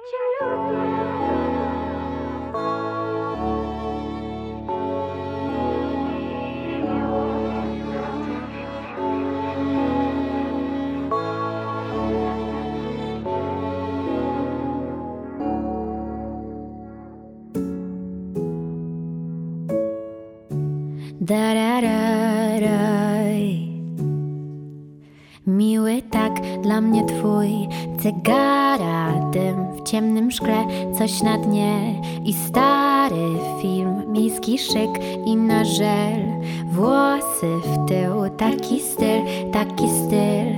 cię lubię. Darararaj. Miły tak dla mnie twój cygara, dym w ciemnym szkle, coś na dnie i stary film, miejski szyk i na żel, włosy w tył, taki styl, taki styl.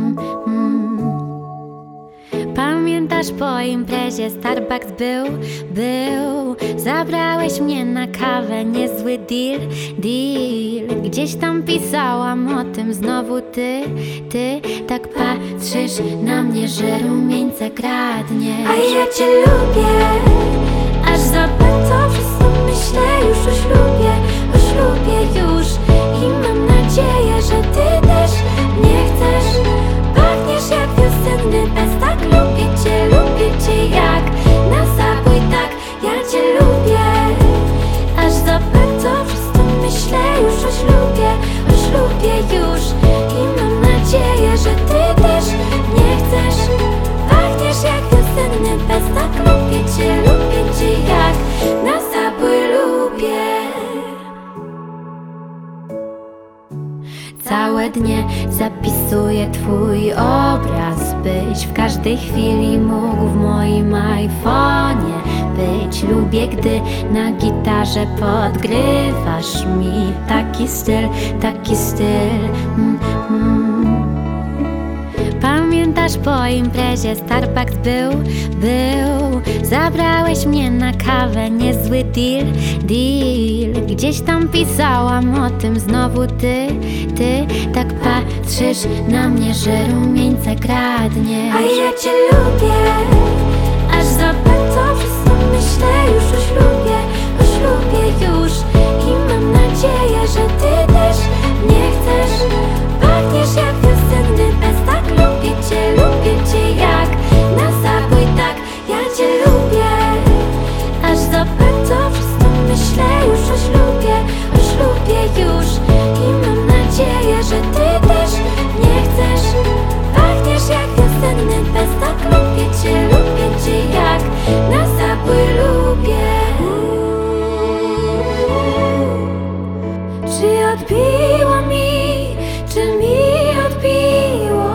Pamiętasz, po imprezie Starbucks był, zabrałeś mnie na kawę, niezły deal. Gdzieś tam pisałam o tym, znowu ty tak patrzysz na mnie, że rumieńce kradniesz. A ja cię lubię, aż za bardzo przez to myślę już o ślubie już. I mam nadzieję, że ty też mnie chcesz. Pachniesz jak wiosenny bez, tak lubię cię jak na zabój, tak. Ja cię lubię, aż za bardzo przez to myślę już o ślubie już. I mam nadzieję, że ty też mnie chcesz. Pachniesz jak wiosenny bez, tak lubię cię jak na zabój lubię. Całe dnie zapisuję twój obraz, byś w każdej chwili mógł w moim iPhonie być. Lubię, gdy na gitarze podgrywasz mi, taki styl, taki styl. Pamiętasz, po imprezie Starbucks był, zabrałeś mnie na kawę, niezły deal. Gdzieś tam pisałam o tym, znowu ty tak patrzysz na mnie, że rumieńce kradniesz. A ja cię lubię, aż za bardzo przez to myślę już o ślubie już. I mam nadzieję, że ty też mnie chcesz. Pachniesz jak wiosenny bez, tak lubię cię jak na zabój, tak. Ja cię lubię, aż za bardzo przez to myślę już o ślubie już. I mam nadzieję, że ty też mnie chcesz. Pachniesz jak wiosenny bez, tak lubię cię jak na zabój lubię. Czy odbiło mi, czy mi odbiło?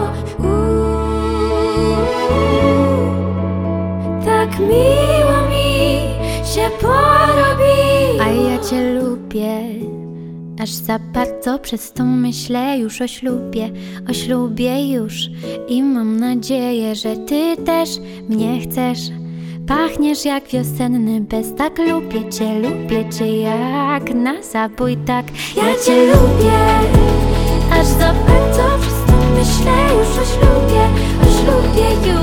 Tak miło mi się porobi. A ja cię lubię, aż za bardzo przez to myślę już o ślubie już. I mam nadzieję, że ty też mnie chcesz. Pachniesz jak wiosenny bez, tak lubię cię jak na zabój, tak. Ja cię lubię, aż za bardzo przez to myślę już o ślubie już.